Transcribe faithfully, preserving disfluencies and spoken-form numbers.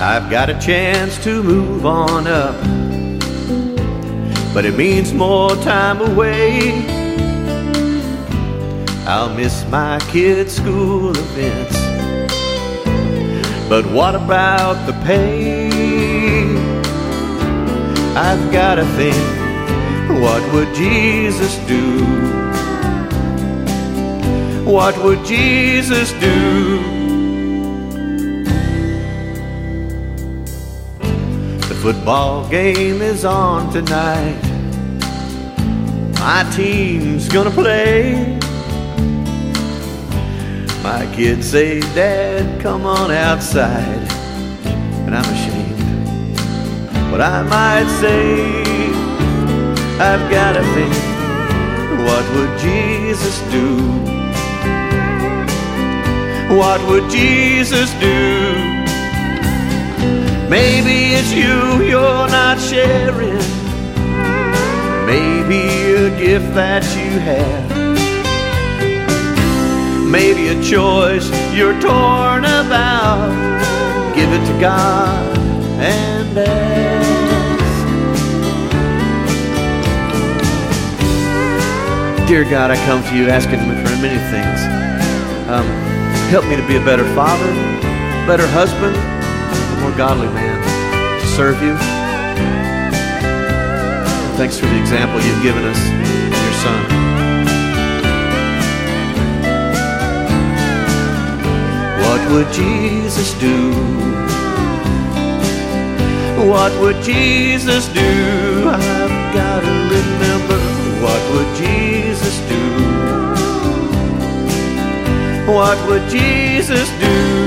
I've got a chance to move on up, but it means more time away. I'll miss my kids' school events, but what about the pay? I've got to think, what would Jesus do? What would Jesus do? The football game is on tonight. My team's gonna play. My kids say, Dad, come on outside. And I'm ashamed, but I might say, I've gotta think, what would Jesus do? What would Jesus do? Maybe it's you you're not sharing, maybe a gift that you have, maybe a choice you're torn about. Give it to God and ask. Dear God, I come to you asking for many things. Um, help me to be a better father, better husband, a more godly man, to serve you. Thanks for the example you've given us in your Son. What would Jesus do? What would Jesus do? I've got to remember, what would Jesus do? What would Jesus do?